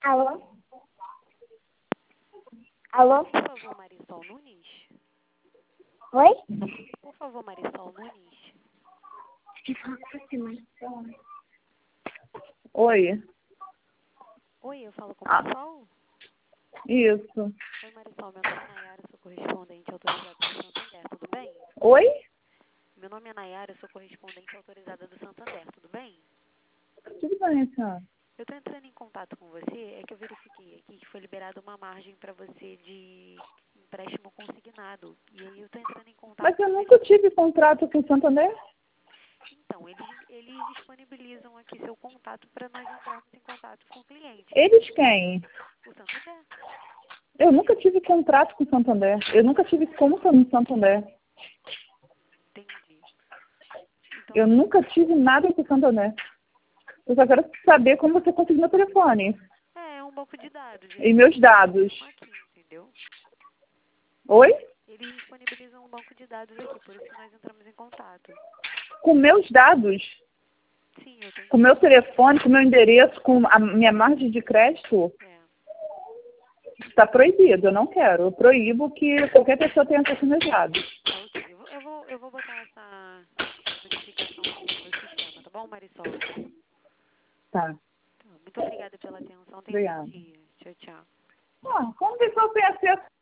Alô? Alô? Por favor, Marisol Nunes. Oi? Por favor, Marisol Nunes. Oi. Oi, eu falo com Marisol? Isso. Oi, Marisol, meu nome é Nayara, sou correspondente autorizada do Santander, tudo bem? Oi? Meu nome é Nayara, sou correspondente autorizada do Santander, tudo bem? Tudo bem, senhora. Eu estou entrando em contato com você, é que eu verifiquei aqui que foi liberada uma margem para você de empréstimo consignado. E aí eu estou entrando em contato Mas eu para nunca verificar. tive contrato com o Santander. Então, eles disponibilizam aqui seu contato para nós entrarmos em contato com o cliente. Eles quem? O Santander. Eu nunca tive contrato com o Santander. Eu nunca tive conta no Santander. Entendi. Então, Eu nunca tive nada com o Santander. Eu só quero saber como você conseguiu meu telefone é um banco de dados. e meus dados. Aqui, entendeu? Oi? Eles disponibilizam um banco de dados aqui, por isso que nós entramos em contato. Com meus dados? Sim, eu tenho. Com meu telefone, com meu endereço, com a minha margem de crédito? Está proibido, eu não quero. Eu proíbo que qualquer pessoa tenha acesso aos meus dados. Ok, eu vou botar essa notificação aqui no meu sistema, tá bom, Marisol? Tá. Muito obrigada pela atenção. Tenha um bom Obrigada. dia. Tchau, tchau. Como pessoa tem acesso